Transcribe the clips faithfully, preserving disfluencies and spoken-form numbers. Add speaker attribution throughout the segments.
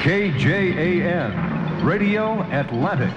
Speaker 1: K J A N, Radio Atlantic.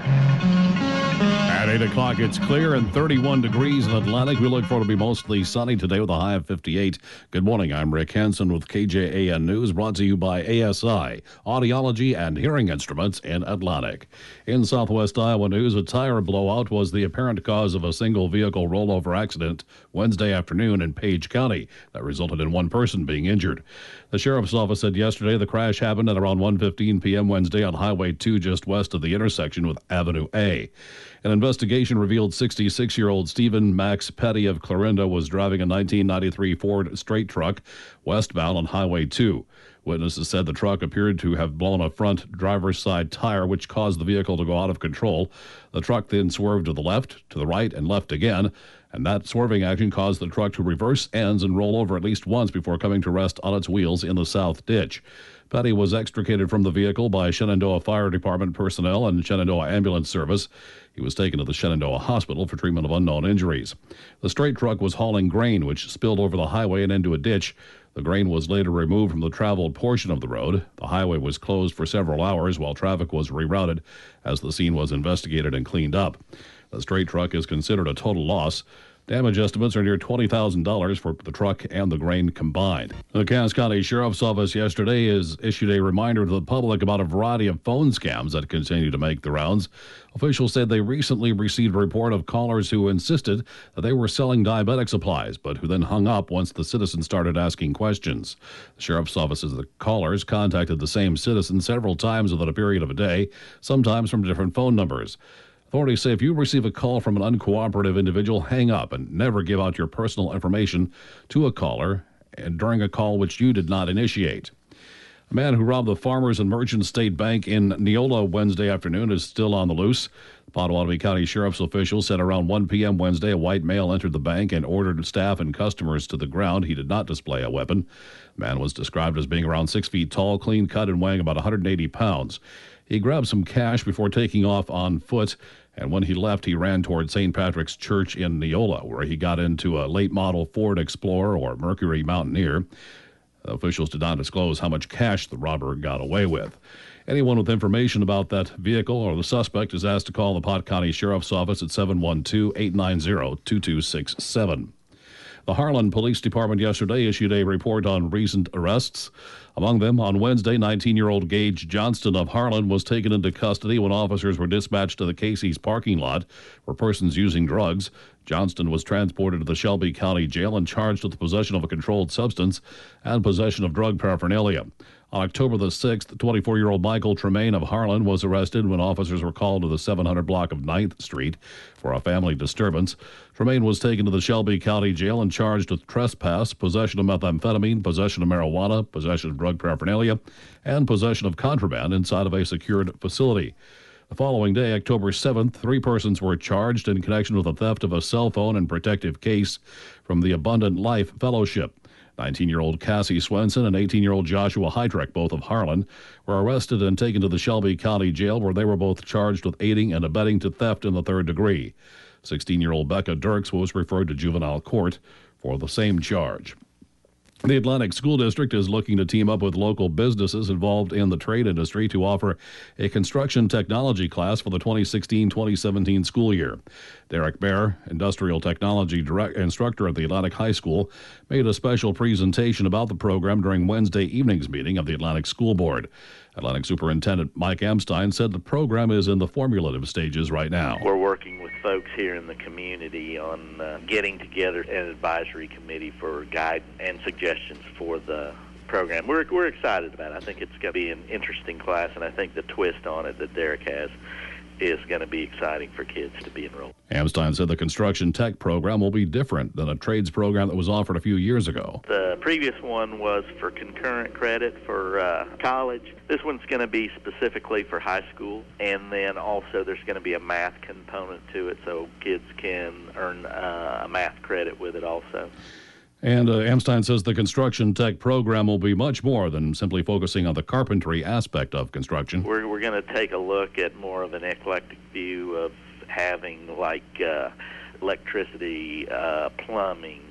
Speaker 2: At eight o'clock, it's clear and thirty-one degrees in Atlantic. We look for it to be mostly sunny today with a high of fifty-eight. Good morning. I'm Rick Hansen with K J A N News, brought to you by A S I, Audiology and Hearing Instruments in Atlantic. In Southwest Iowa news, a tire blowout was the apparent cause of a single vehicle rollover accident Wednesday afternoon in Page County that resulted in one person being injured. The sheriff's office said yesterday the crash happened at around one fifteen p.m. Wednesday on Highway two just west of the intersection with Avenue A. An investigation revealed sixty-six-year-old Stephen Max Petty of Clarinda was driving a nineteen ninety-three Ford straight truck westbound on Highway two. Witnesses said the truck appeared to have blown a front driver's side tire, which caused the vehicle to go out of control. The truck then swerved to the left, to the right, and left again, and that swerving action caused the truck to reverse ends and roll over at least once before coming to rest on its wheels in the south ditch. Petty was extricated from the vehicle by Shenandoah Fire Department personnel and Shenandoah Ambulance Service. He was taken to the Shenandoah Hospital for treatment of unknown injuries. The straight truck was hauling grain, which spilled over the highway and into a ditch. The grain was later removed from the traveled portion of the road. The highway was closed for several hours while traffic was rerouted as the scene was investigated and cleaned up. The straight truck is considered a total loss. Damage estimates are near twenty thousand dollars for the truck and the grain combined. The Cass County Sheriff's Office yesterday has issued a reminder to the public about a variety of phone scams that continue to make the rounds. Officials said they recently received a report of callers who insisted that they were selling diabetic supplies, but who then hung up once the citizens started asking questions. The Sheriff's Office says the callers contacted the same citizen several times within a period of a day, sometimes from different phone numbers. Authorities say if you receive a call from an uncooperative individual, hang up and never give out your personal information to a caller and during a call which you did not initiate. A man who robbed the Farmers and Merchants State Bank in Neola Wednesday afternoon is still on the loose. The Pottawatomie County Sheriff's officials said around one p.m. Wednesday, a white male entered the bank and ordered staff and customers to the ground. He did not display a weapon. The man was described as being around six feet tall, clean cut, and weighing about one hundred eighty pounds. He grabbed some cash before taking off on foot, and when he left, he ran toward Saint Patrick's Church in Neola, where he got into a late-model Ford Explorer or Mercury Mountaineer. Officials did not disclose how much cash the robber got away with. Anyone with information about that vehicle or the suspect is asked to call the Pot County Sheriff's Office at seven one two, eight nine zero, two two six seven. The Harlan Police Department yesterday issued a report on recent arrests. Among them, on Wednesday, nineteen-year-old Gage Johnston of Harlan was taken into custody when officers were dispatched to the Casey's parking lot for persons using drugs. Johnston was transported to the Shelby County Jail and charged with possession of a controlled substance and possession of drug paraphernalia. On October the sixth, twenty-four-year-old Michael Tremaine of Harlan was arrested when officers were called to the seven hundred block of ninth Street for a family disturbance. Tremaine was taken to the Shelby County Jail and charged with trespass, possession of methamphetamine, possession of marijuana, possession of drug paraphernalia, and possession of contraband inside of a secured facility. The following day, October seventh, three persons were charged in connection with the theft of a cell phone and protective case from the Abundant Life Fellowship. nineteen-year-old Cassie Swenson and eighteen-year-old Joshua Heidrich, both of Harlan, were arrested and taken to the Shelby County Jail, where they were both charged with aiding and abetting to theft in the third degree. sixteen-year-old Becca Dirks was referred to juvenile court for the same charge. The Atlantic School District is looking to team up with local businesses involved in the trade industry to offer a construction technology class for the twenty sixteen twenty seventeen school year. Derek Baer, industrial technology direct instructor at the Atlantic High School, made a special presentation about the program during Wednesday evening's meeting of the Atlantic School Board. Atlantic Superintendent Mike Amstein said the program is in the formulative stages right now.
Speaker 3: We're working with folks here in the community on uh, getting together an advisory committee for guidance and suggestions for the program. We're, we're excited about it. I think it's going to be an interesting class, and I think the twist on it that Derek has is going to be exciting for kids to be enrolled.
Speaker 2: Amstein said the construction tech program will be different than a trades program that was offered a few years ago.
Speaker 3: The previous one was for concurrent credit for uh, college. This one's going to be specifically for high school, and then also there's going to be a math component to it, so kids can earn uh, a math credit with it also.
Speaker 2: And uh, Amstein says the construction tech program will be much more than simply focusing on the carpentry aspect of construction.
Speaker 3: We're, we're going to take a look at more of an eclectic view of having like uh, electricity, uh, plumbing,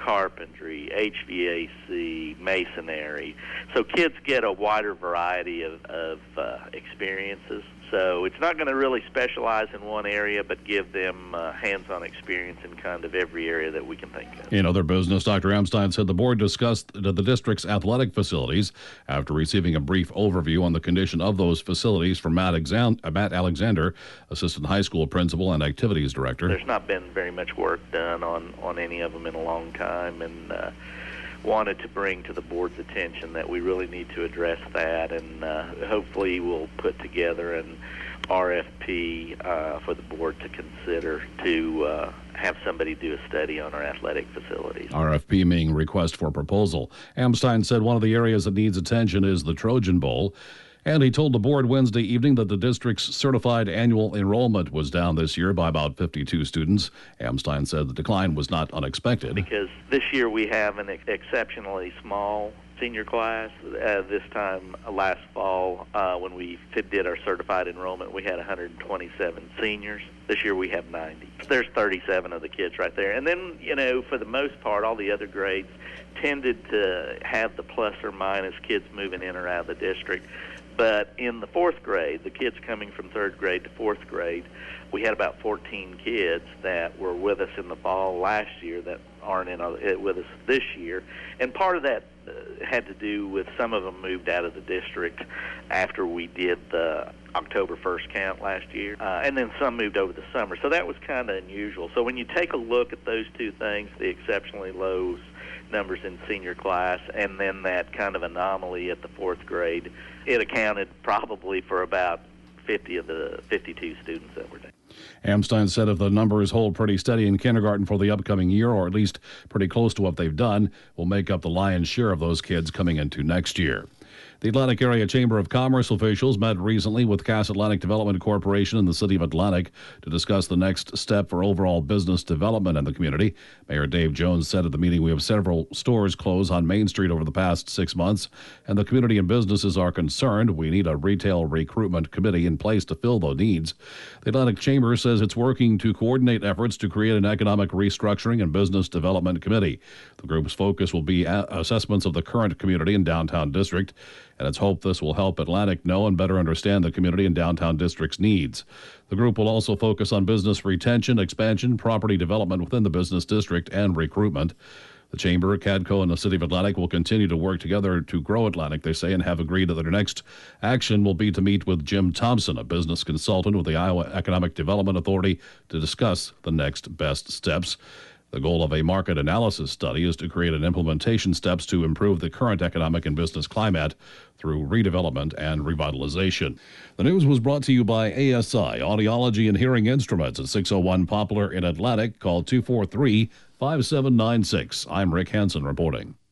Speaker 3: carpentry, H V A C, masonry. So kids get a wider variety of, of uh, experiences. So it's not going to really specialize in one area, but give them uh, hands-on experience in kind of every area that we can think of.
Speaker 2: In other business, Doctor Amstein said the board discussed the district's athletic facilities after receiving a brief overview on the condition of those facilities from Matt, Exan- uh, Matt Alexander, assistant high school principal and activities director.
Speaker 3: There's not been very much work done on, on any of them in a long time, and uh, wanted to bring to the board's attention that we really need to address that, and uh, hopefully we'll put together an R F P uh, for the board to consider to uh, have somebody do a study on our athletic facilities.
Speaker 2: R F P meaning request for proposal. Amstein said one of the areas that needs attention is the Trojan Bowl. And he told the board Wednesday evening that the district's certified annual enrollment was down this year by about fifty-two students. Amstein said the decline was not unexpected.
Speaker 3: Because this year we have an ex- exceptionally small senior class. Uh, this time uh, last fall, uh, when we did our certified enrollment, we had one hundred twenty-seven seniors. This year we have ninety. There's thirty-seven of the kids right there. And then, you know, for the most part, all the other grades tended to have the plus or minus kids moving in or out of the district. But in the fourth grade, the kids coming from third grade to fourth grade, we had about fourteen kids that were with us in the fall last year that aren't in a, with us this year. And part of that uh, had to do with some of them moved out of the district after we did the October first count last year. Uh, and then some moved over the summer. So that was kind of unusual. So when you take a look at those two things, the exceptionally low numbers in senior class and then that kind of anomaly at the fourth grade, it accounted probably for about fifty of the fifty-two students that were there.
Speaker 2: Amstein said if the numbers hold pretty steady in kindergarten for the upcoming year, or at least pretty close to what they've done, will make up the lion's share of those kids coming into next year. The Atlantic Area Chamber of Commerce officials met recently with Cass Atlantic Development Corporation in the city of Atlantic to discuss the next step for overall business development in the community. Mayor Dave Jones said at the meeting we have several stores close on Main Street over the past six months, and the community and businesses are concerned. We need a retail recruitment committee in place to fill those needs. The Atlantic Chamber says it's working to coordinate efforts to create an economic restructuring and business development committee. The group's focus will be assessments of the current community and downtown district, and it's hoped this will help Atlantic know and better understand the community and downtown district's needs. The group will also focus on business retention, expansion, property development within the business district, and recruitment. The Chamber, CADCO, and the City of Atlantic will continue to work together to grow Atlantic, they say, and have agreed that their next action will be to meet with Jim Thompson, a business consultant with the Iowa Economic Development Authority, to discuss the next best steps. The goal of a market analysis study is to create an implementation steps to improve the current economic and business climate through redevelopment and revitalization. The news was brought to you by A S I, Audiology and Hearing Instruments at six oh one Poplar in Atlantic. Call two four three, five seven nine six. I'm Rick Hansen reporting.